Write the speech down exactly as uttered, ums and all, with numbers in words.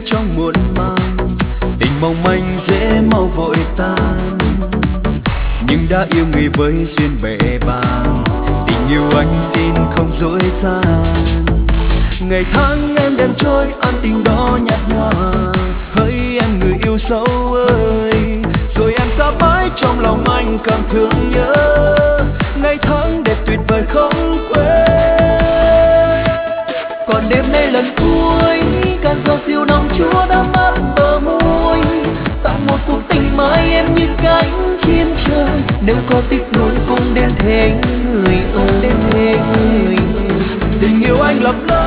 trong muộn màng, tình mong manh dễ mau vội tan. Nhưng đã yêu người với duyên bệ bàng, tình yêu anh tin không dối gian. Ngày tháng em đêm trôi an tình đó nhạt nhòa, hỡi em người yêu sâu ơi, rồi em xa mãi trong lòng anh cảm thương nhớ. Ngày tháng đẹp tuyệt vời không quên. Còn đêm nay lần cuối cơn gió siêu nồng chúa đã mát bờ môi, tặng một cuộc tình mới em như cánh chim trời. Nếu có tiếc nuối cũng đến thế người ơi, đến thế người. Tình yêu anh lấp ló